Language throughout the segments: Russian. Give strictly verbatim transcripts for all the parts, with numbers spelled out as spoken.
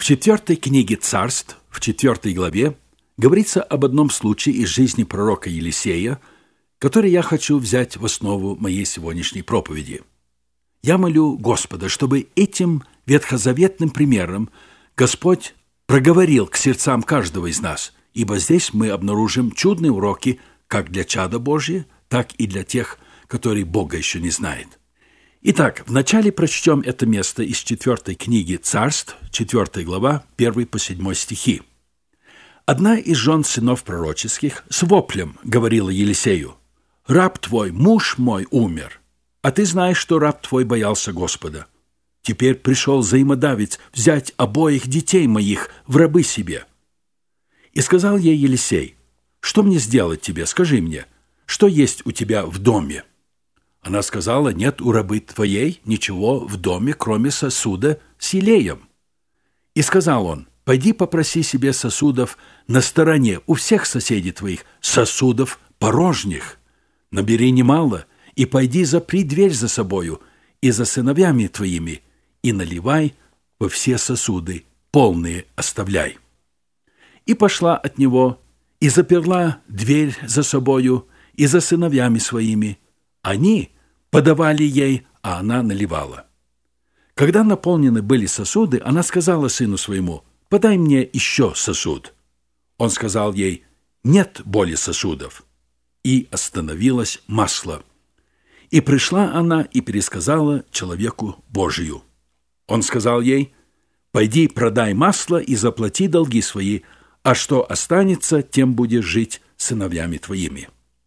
В четвертой книге Царств, в четвертой главе, говорится об одном случае из жизни пророка Елисея, который я хочу взять в основу моей сегодняшней проповеди. Я молю Господа, чтобы этим ветхозаветным примером Господь проговорил к сердцам каждого из нас, ибо здесь мы обнаружим чудные уроки как для чада Божия, так и для тех, которые Бога еще не знают. Итак, вначале прочтем это место из четвертой книги Царств, четвёртая глава, первый по седьмой стихи. «Одна из жен сынов пророческих с воплем говорила Елисею: „Раб твой, муж мой, умер, а ты знаешь, что раб твой боялся Господа. Теперь пришел взаимодавец взять обоих детей моих в рабы себе“. И сказал ей Елисей: „Что мне сделать тебе, скажи мне, что есть у тебя в доме?“ Она сказала: „Нет у рабы твоей ничего в доме, кроме сосуда с елеем“. И сказал он: „Пойди попроси себе сосудов на стороне у всех соседей твоих, сосудов порожних. Набери немало, и пойди запри дверь за собою и за сыновьями твоими, и наливай во все сосуды, полные оставляй“. И пошла от него, и заперла дверь за собою и за сыновьями своими. Они подавали ей, а она наливала. Когда наполнены были сосуды, она сказала сыну своему: „Подай мне еще сосуд“. Он сказал ей: „Нет более сосудов“. И остановилось масло. И пришла она и пересказала человеку Божию. Он сказал ей: „Пойди продай масло и заплати долги свои, а что останется, тем будешь жить сыновьями твоими“.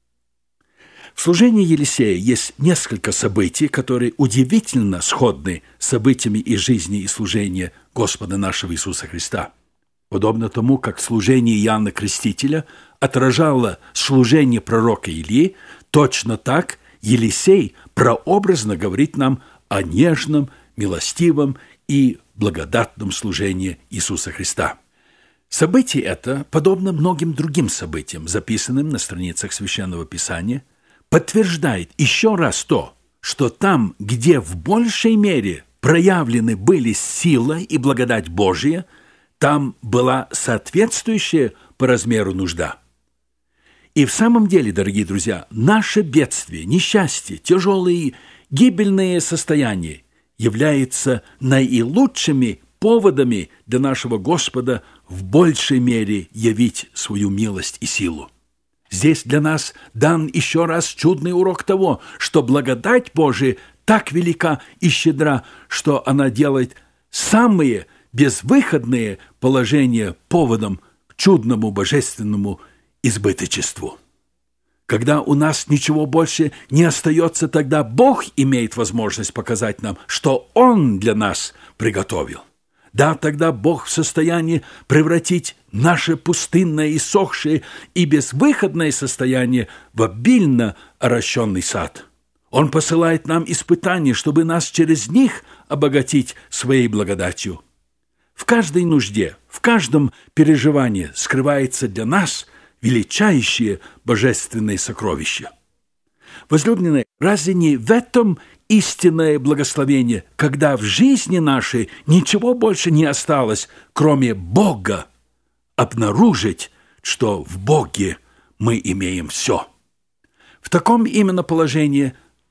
В служении Елисея есть несколько событий, которые удивительно сходны с событиями из жизни и служения Господа нашего Иисуса Христа. Подобно тому, как служение Иоанна Крестителя отражало служение пророка Илии, точно так Елисей прообразно говорит нам о нежном, милостивом и благодатном служении Иисуса Христа. Событие это, подобно многим другим событиям, записанным на страницах Священного Писания, подтверждает еще раз то, что там, где в большей мере проявлены были сила и благодать Божия, там была соответствующая по размеру нужда. И в самом деле, дорогие друзья, наше бедствие, несчастье, тяжелые, гибельные состояния являются наилучшими поводами для нашего Господа в большей мере явить свою милость и силу. Здесь для нас дан еще раз чудный урок того, что благодать Божия так велика и щедра, что она делает самые безвыходные положения поводом к чудному божественному избыточеству. Когда у нас ничего больше не остается, тогда Бог имеет возможность показать нам, что Он для нас приготовил. Да, тогда Бог в состоянии превратить наше пустынное, иссохшее и безвыходное состояние в обильно орощенный сад. Он посылает нам испытания, чтобы нас через них обогатить своей благодатью. В каждой нужде, в каждом переживании скрывается для нас величайшее божественное сокровище. Возлюбленные, разве не в этом истинное благословение, когда в жизни нашей ничего больше не осталось, кроме Бога, обнаружить, что в Боге мы имеем все? В таком именно положении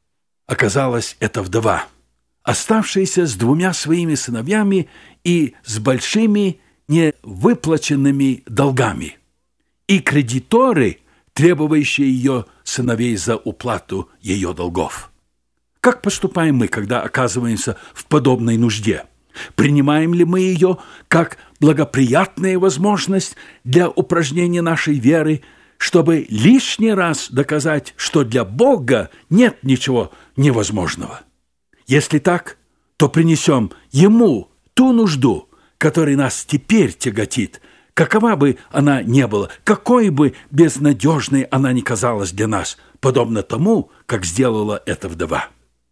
оказалась эта вдова, оставшаяся с двумя своими сыновьями и с большими невыплаченными долгами, и кредиторы, требующие ее сыновей за уплату ее долгов. Как поступаем мы, когда оказываемся в подобной нужде? Принимаем ли мы ее как благоприятную возможность для упражнения нашей веры, чтобы лишний раз доказать, что для Бога нет ничего невозможного? Если так, то принесем Ему ту нужду, которая нас теперь тяготит, какова бы она ни была, какой бы безнадежной она ни казалась для нас, подобно тому, как сделала эта вдова.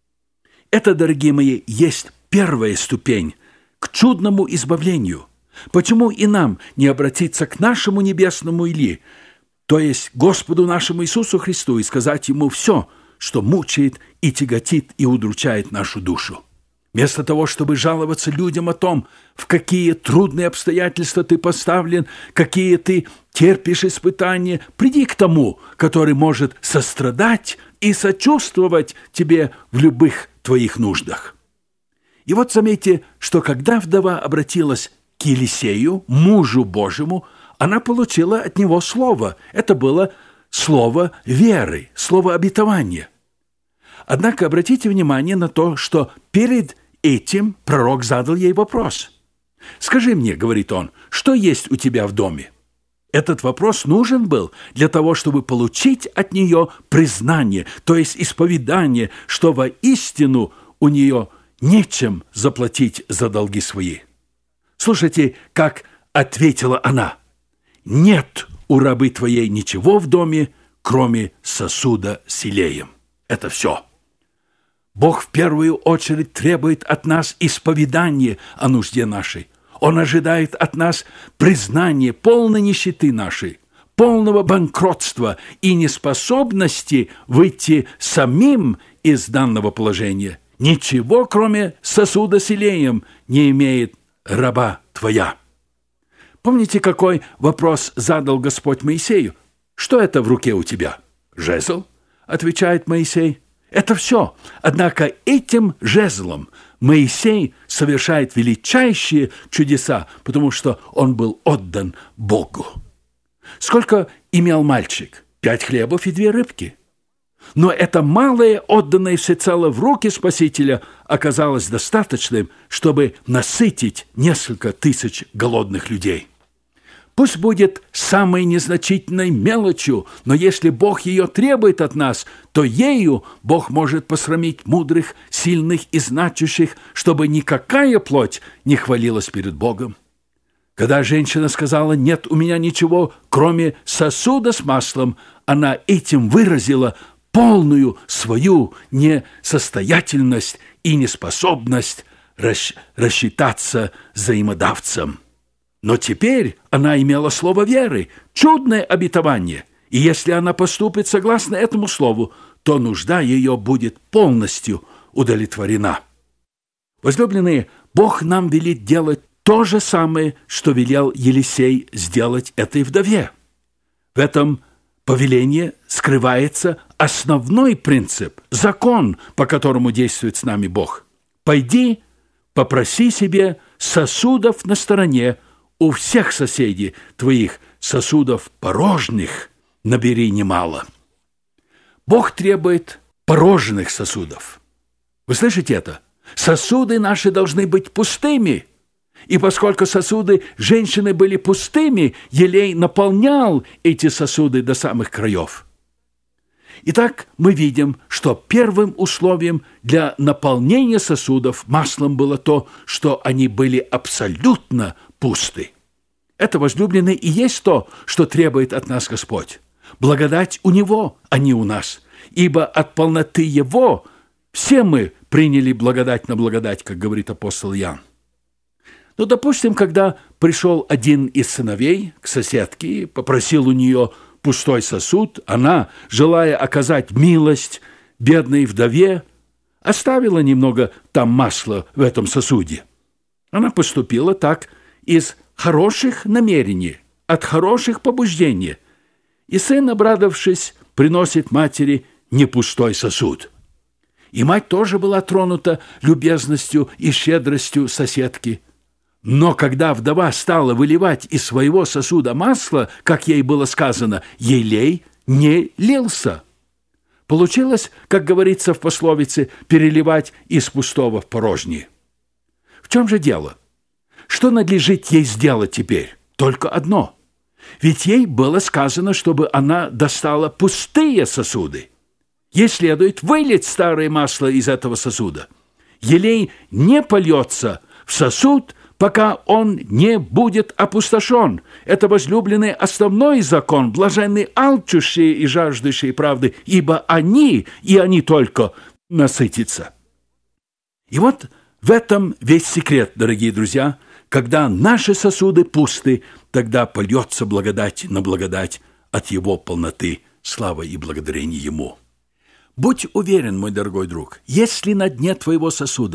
Это, дорогие мои, есть первая ступень к чудному избавлению. Почему и нам не обратиться к нашему небесному Илии, то есть Господу нашему Иисусу Христу, и сказать Ему все, что мучает и тяготит и удручает нашу душу? Вместо того, чтобы жаловаться людям о том, в какие трудные обстоятельства ты поставлен, какие ты терпишь испытания, приди к тому, который может сострадать и сочувствовать тебе в любых твоих нуждах. И вот заметьте, что когда вдова обратилась к Елисею, мужу Божьему, она получила от него слово. Это было слово веры, слово обетования. Однако обратите внимание на то, что перед этим пророк задал ей вопрос. «Скажи мне, — говорит он, — что есть у тебя в доме?» Этот вопрос нужен был для того, чтобы получить от нее признание, то есть исповедание, что воистину у нее нечем заплатить за долги свои. Слушайте, как ответила она: «Нет у рабы твоей ничего в доме, кроме сосуда с елеем». Это все. Бог в первую очередь требует от нас исповедания о нужде нашей. Он ожидает от нас признания полной нищеты нашей, полного банкротства и неспособности выйти самим из данного положения. Ничего, кроме сосуда с елеем, не имеет раба твоя. Помните, какой вопрос задал Господь Моисею? «Что это в руке у тебя?» «Жезл», — отвечает Моисей. Это все. Однако этим жезлом Моисей совершает величайшие чудеса, потому что он был отдан Богу. Сколько имел мальчик? Пять хлебов и две рыбки. Но это малое, отданное всецело в руки Спасителя, оказалось достаточным, чтобы насытить несколько тысяч голодных людей. Пусть будет самой незначительной мелочью, но если Бог ее требует от нас, то ею Бог может посрамить мудрых, сильных и значущих, чтобы никакая плоть не хвалилась перед Богом. Когда женщина сказала: «Нет у меня ничего, кроме сосуда с маслом», она этим выразила полную свою несостоятельность и неспособность рассчитаться взаимодавцем. Но теперь она имела слово веры, чудное обетование, и если она поступит согласно этому слову, то нужда ее будет полностью удовлетворена. Возлюбленные, Бог нам велит делать то же самое, что велел Елисей сделать этой вдове. В этом повелении скрывается основной принцип, закон, по которому действует с нами Бог. «Пойди, попроси себе сосудов на стороне, у всех соседей твоих сосудов порожних набери немало». Бог требует порожных сосудов. Вы слышите это? Сосуды наши должны быть пустыми. И поскольку сосуды женщины были пустыми, елей наполнял эти сосуды до самых краев. Итак, мы видим, что первым условием для наполнения сосудов маслом было то, что они были абсолютно пусты. Это, возлюбленные, и есть то, что требует от нас Господь. Благодать у Него, а не у нас. Ибо от полноты Его все мы приняли благодать на благодать, как говорит апостол Иоанн. Но, допустим, когда пришел один из сыновей к соседке, попросил у нее пустой сосуд, она, желая оказать милость бедной вдове, оставила немного там масла в этом сосуде. Она поступила так из хороших намерений, от хороших побуждений. И сын, обрадовавшись, приносит матери не пустой сосуд. И мать тоже была тронута любезностью и щедростью соседки. Но когда вдова стала выливать из своего сосуда масло, как ей было сказано, елей не лился. Получилось, как говорится в пословице, переливать из пустого в порожнее. В чем же дело? Что надлежит ей сделать теперь? Только одно. Ведь ей было сказано, чтобы она достала пустые сосуды. Ей следует вылить старое масло из этого сосуда. Елей не польется в сосуд, пока он не будет опустошен. Это, возлюбленный, основной закон, блаженны алчущие и жаждущие правды, ибо они, и они только, насытятся. И вот в этом весь секрет, дорогие друзья. Когда наши сосуды пусты, тогда польется благодать на благодать от Его полноты, слава и благодарение Ему. Будь уверен, мой дорогой друг, если на дне твоего сосуда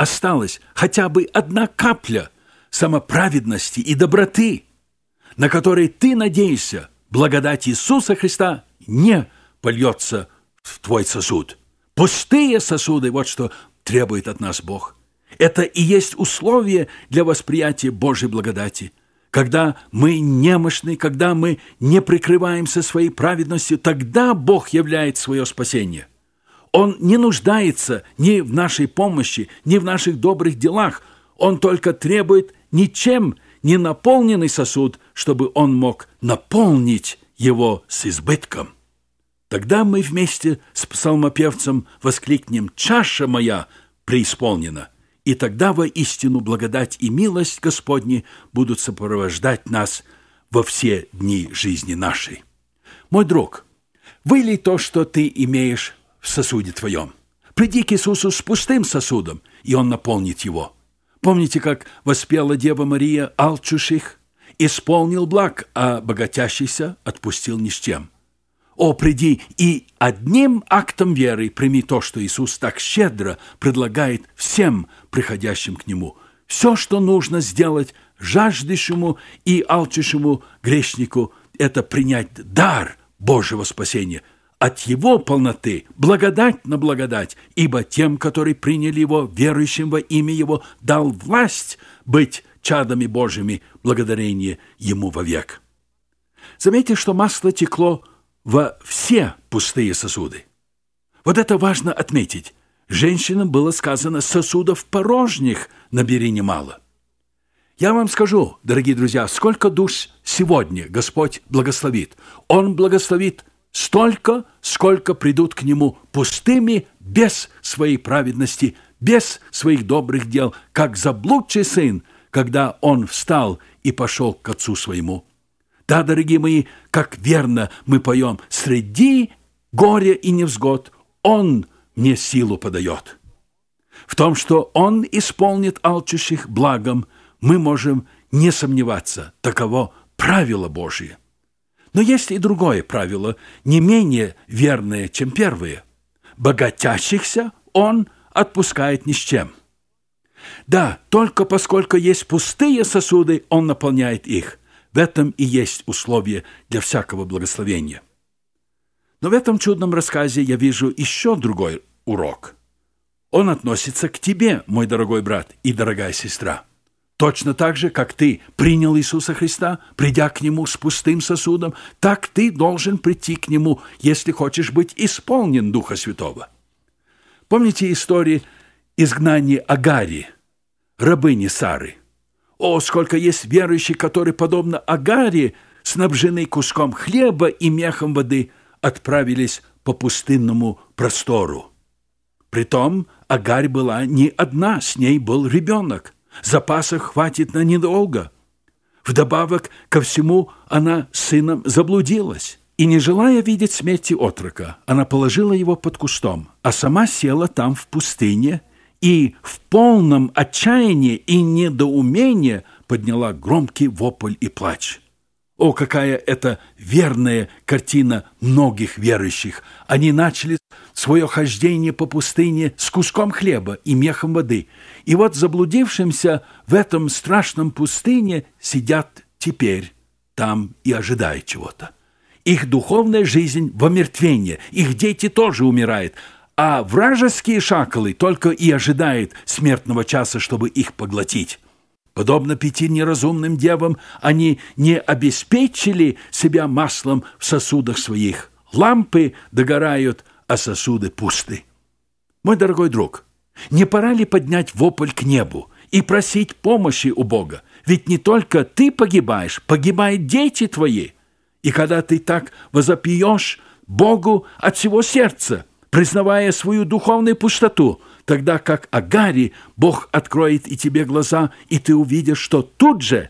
осталась хотя бы одна капля самоправедности и доброты, на которой ты надеешься, благодать Иисуса Христа не польется в твой сосуд. Пустые сосуды – вот что требует от нас Бог. Это и есть условие для восприятия Божьей благодати. Когда мы немощны, когда мы не прикрываемся своей праведностью, тогда Бог являет свое спасение. Он не нуждается ни в нашей помощи, ни в наших добрых делах. Он только требует ничем не наполненный сосуд, чтобы Он мог наполнить его с избытком. Тогда мы вместе с псалмопевцем воскликнем: «Чаша моя преисполнена». И тогда воистину благодать и милость Господни будут сопровождать нас во все дни жизни нашей. Мой друг, вылей то, что ты имеешь в сосуде твоем. Приди к Иисусу с пустым сосудом, и Он наполнит его. Помните, как воспела Дева Мария алчущих? Исполнил благ, а богатящийся отпустил ни с чем. О, приди и одним актом веры прими то, что Иисус так щедро предлагает всем приходящим к Нему. Все, что нужно сделать жаждущему и алчущему грешнику, это принять дар Божьего спасения. От Его полноты благодать на благодать, ибо тем, которые приняли Его, верующим во имя Его, дал власть быть чадами Божьими, благодарение Ему вовек. Заметьте, что масло текло во все пустые сосуды. Вот это важно отметить. Женщинам было сказано: сосудов порожних набери немало. Я вам скажу, дорогие друзья, сколько душ сегодня Господь благословит. Он благословит столько, сколько придут к Нему пустыми, без своей праведности, без своих добрых дел, как заблудший сын, когда он встал и пошел к отцу своему. Да, дорогие мои, как верно мы поем: «Среди горя и невзгод Он мне силу подает». В том, что Он исполнит алчущих благом, мы можем не сомневаться. Таково правило Божие. Но есть и другое правило, не менее верное, чем первое. Богатящихся Он отпускает ни с чем. Да, только поскольку есть пустые сосуды, Он наполняет их. В этом и есть условие для всякого благословения. Но в этом чудном рассказе я вижу еще другой урок. Он относится к тебе, мой дорогой брат и дорогая сестра. Точно так же, как ты принял Иисуса Христа, придя к Нему с пустым сосудом, так ты должен прийти к Нему, если хочешь быть исполнен Духа Святого. Помните историю изгнания Агари, рабыни Сары? О, сколько есть верующих, которые, подобно Агаре, снабжены куском хлеба и мехом воды, отправились по пустынному простору. Притом Агарь была не одна, с ней был ребенок. Запасов хватит на недолго. Вдобавок ко всему она с сыном заблудилась. И, не желая видеть смерти отрока, она положила его под кустом, а сама села там в пустыне и в полном отчаянии и недоумении подняла громкий вопль и плач. О, какая это верная картина многих верующих! Они начали свое хождение по пустыне с куском хлеба и мехом воды. И вот заблудившимся в этом страшном пустыне сидят теперь там и ожидают чего-то. Их духовная жизнь в омертвении, их дети тоже умирают, а вражеские шакалы только и ожидают смертного часа, чтобы их поглотить. Подобно пяти неразумным девам, они не обеспечили себя маслом в сосудах своих. Лампы догорают, а сосуды пусты. Мой дорогой друг, не пора ли поднять вопль к небу и просить помощи у Бога? Ведь не только ты погибаешь, погибают дети твои. И когда ты так возопьешь Богу от всего сердца, признавая свою духовную пустоту, тогда как Агари, Бог откроет и тебе глаза, и ты увидишь, что тут же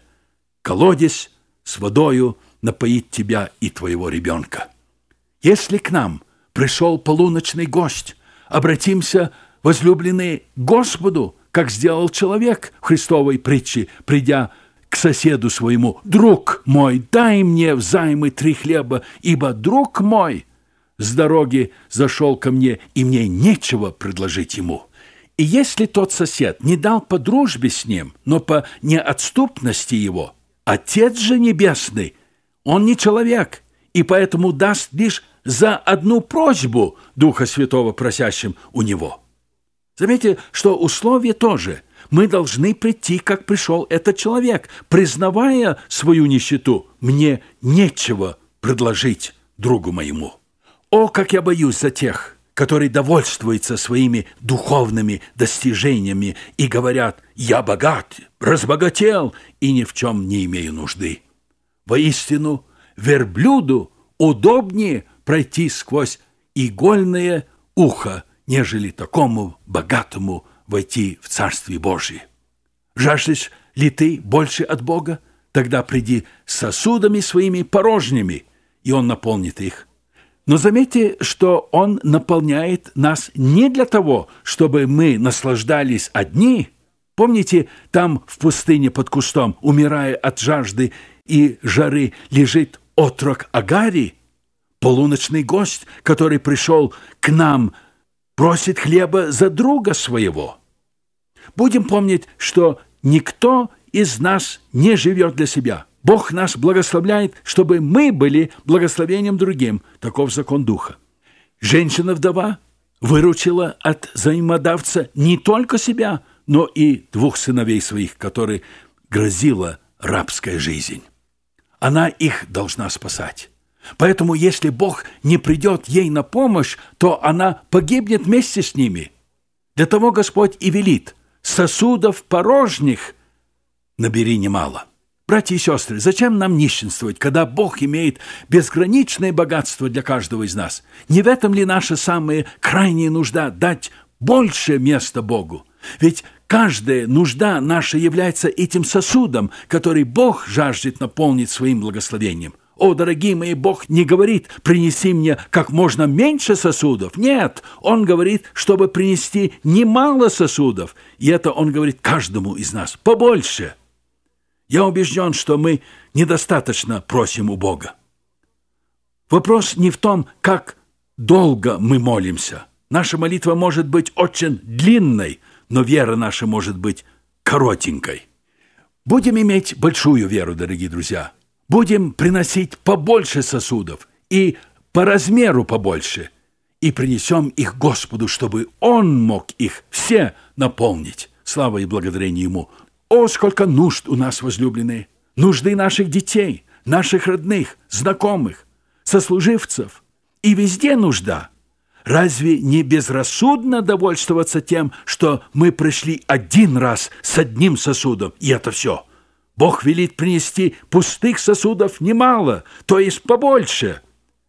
колодец с водою напоит тебя и твоего ребенка. Если к нам пришел полуночный гость, обратимся, возлюбленные, к Господу, как сделал человек в Христовой притче, придя к соседу своему: «Друг мой, дай мне взаймы три хлеба, ибо друг мой с дороги зашел ко мне, и мне нечего предложить ему». И если тот сосед не дал по дружбе с ним, но по неотступности его, Отец же Небесный, Он не человек, и поэтому даст лишь за одну просьбу Духа Святого просящим у Него. Заметьте, что условие тоже. Мы должны прийти, как пришел этот человек, признавая свою нищету. Мне нечего предложить другу моему. О, как я боюсь за тех, которые довольствуются своими духовными достижениями и говорят: «Я богат, разбогател и ни в чем не имею нужды». Воистину, верблюду удобнее пройти сквозь игольное ухо, нежели такому богатому войти в Царствие Божие. Жаждешь ли ты больше от Бога? Тогда приди с сосудами своими порожними, и Он наполнит их. Но заметьте, что Он наполняет нас не для того, чтобы мы наслаждались одни. Помните, там в пустыне под кустом, умирая от жажды и жары, лежит отрок Агари, полуночный гость, который пришел к нам, просит хлеба за друга своего. Будем помнить, что никто из нас не живет для себя. Бог нас благословляет, чтобы мы были благословением другим. Таков закон Духа. Женщина-вдова выручила от взаимодавца не только себя, но и двух сыновей своих, которым грозила рабская жизнь. Она их должна спасать. Поэтому, если Бог не придет ей на помощь, то она погибнет вместе с ними. Для того Господь и велит: сосудов порожних набери немало. Братья и сестры, зачем нам нищенствовать, когда Бог имеет безграничное богатство для каждого из нас? Не в этом ли наша самая крайняя нужда — дать больше места Богу? Ведь каждая нужда наша является этим сосудом, который Бог жаждет наполнить своим благословением. О, дорогие мои, Бог не говорит: принеси мне как можно меньше сосудов. Нет, Он говорит, чтобы принести немало сосудов. И это Он говорит каждому из нас: побольше. Я убежден, что мы недостаточно просим у Бога. Вопрос не в том, как долго мы молимся. Наша молитва может быть очень длинной, но вера наша может быть коротенькой. Будем иметь большую веру, дорогие друзья. Будем приносить побольше сосудов и по размеру побольше, и принесем их Господу, чтобы Он мог их все наполнить. Слава и благодарение Ему. О, сколько нужд у нас, возлюбленные! Нужды наших детей, наших родных, знакомых, сослуживцев. И везде нужда. Разве не безрассудно довольствоваться тем, что мы пришли один раз с одним сосудом, и это все? Бог велит принести пустых сосудов немало, то есть побольше.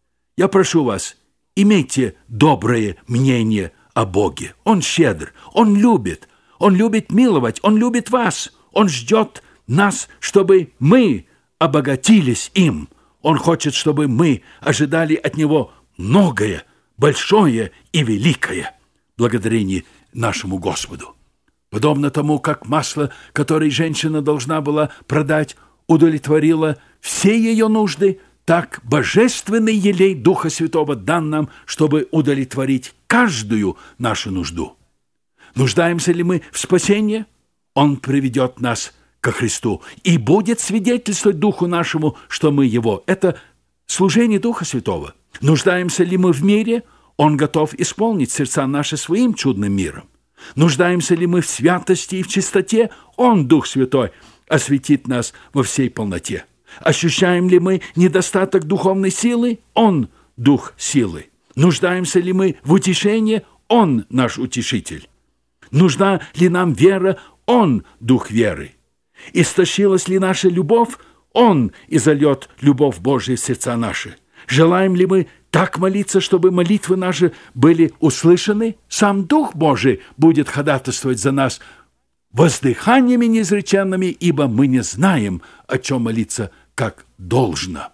Я прошу вас, имейте доброе мнение о Боге. Он щедр, Он любит, Он любит миловать, Он любит вас. Он ждет нас, чтобы мы обогатились им. Он хочет, чтобы мы ожидали от Него многое, большое и великое. Благодарение нашему Господу. Подобно тому, как масло, которое женщина должна была продать, удовлетворило все ее нужды, так божественный елей Духа Святого дан нам, чтобы удовлетворить каждую нашу нужду. Нуждаемся ли мы в спасении? Он приведет нас ко Христу и будет свидетельствовать Духу нашему, что мы Его. Это служение Духа Святого. Нуждаемся ли мы в мире? Он готов исполнить сердца наши своим чудным миром. Нуждаемся ли мы в святости и в чистоте? Он, Дух Святой, осветит нас во всей полноте. Ощущаем ли мы недостаток духовной силы? Он, Дух силы. Нуждаемся ли мы в утешении? Он, наш утешитель. Нужна ли нам вера? Он, Дух веры. Истощилась ли наша любовь? Он изольет любовь Божию в сердца наши. Желаем ли мы так молиться, чтобы молитвы наши были услышаны? Сам Дух Божий будет ходатайствовать за нас воздыханиями неизреченными, ибо мы не знаем, о чем молиться как должно.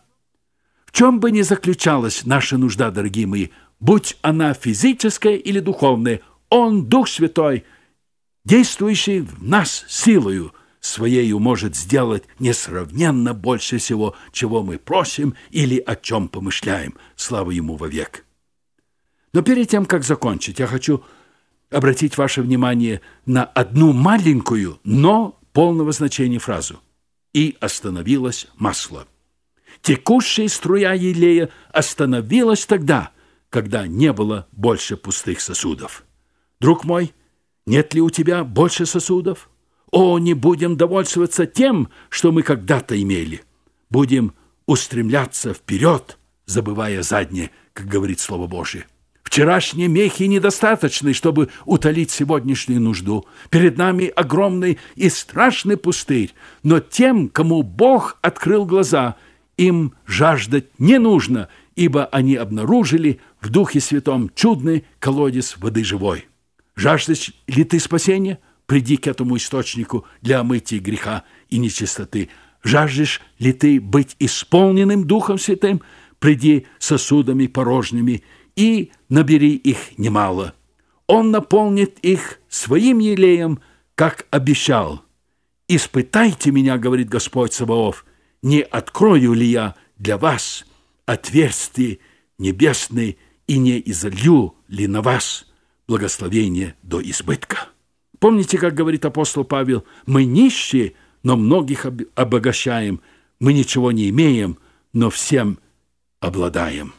В чем бы ни заключалась наша нужда, дорогие мои, будь она физическая или духовная, Он, Дух Святой, действующий в нас силою Своею, может сделать несравненно больше всего, чего мы просим или о чем помышляем. Слава Ему вовек. Но перед тем, как закончить, я хочу обратить ваше внимание на одну маленькую, но полного значения фразу. «И остановилось масло». Текущая струя елея остановилась тогда, когда не было больше пустых сосудов. Друг мой, нет ли у тебя больше сосудов? О, не будем довольствоваться тем, что мы когда-то имели. Будем устремляться вперед, забывая заднее, как говорит Слово Божие. Вчерашние мехи недостаточны, чтобы утолить сегодняшнюю нужду. Перед нами огромный и страшный пустырь, но тем, кому Бог открыл глаза, им жаждать не нужно, ибо они обнаружили в Духе Святом чудный колодец воды живой. Жаждешь ли ты спасения? Приди к этому источнику для омытия греха и нечистоты. Жаждешь ли ты быть исполненным Духом Святым? Приди сосудами порожними и набери их немало. Он наполнит их своим елеем, как обещал. «Испытайте меня, — говорит Господь Саваоф, — не открою ли я для вас отверстие небесное и не изолью ли на вас благословение до избытка». Помните, как говорит апостол Павел: «Мы нищие, но многих обогащаем, мы ничего не имеем, но всем обладаем».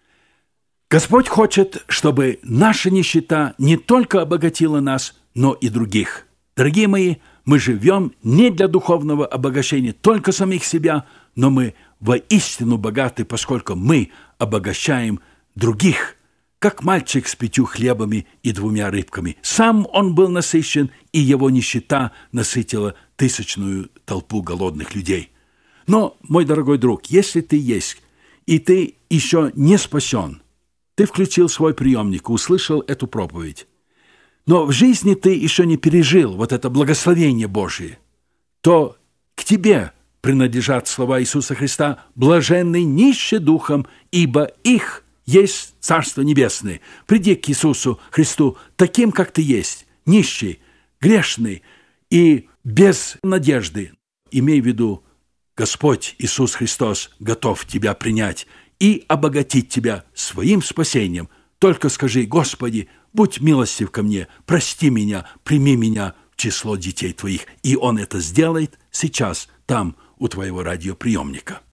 Господь хочет, чтобы наша нищета не только обогатила нас, но и других. Дорогие мои, мы живем не для духовного обогащения только самих себя, но мы воистину богаты, поскольку мы обогащаем других, как мальчик с пятью хлебами и двумя рыбками. Сам он был насыщен, и его нищета насытила тысячную толпу голодных людей. Но, мой дорогой друг, если ты есть, и ты еще не спасен, ты включил свой приемник, услышал эту проповедь, но в жизни ты еще не пережил вот это благословение Божие, то к тебе принадлежат слова Иисуса Христа: «Блаженны нищие духом, ибо их есть Царство Небесное». Приди к Иисусу Христу таким, как ты есть, нищий, грешный и без надежды. Имей в виду, Господь Иисус Христос готов тебя принять и обогатить тебя своим спасением. Только скажи: «Господи, будь милостив ко мне, прости меня, прими меня в число детей твоих». И Он это сделает сейчас, там, у твоего радиоприемника.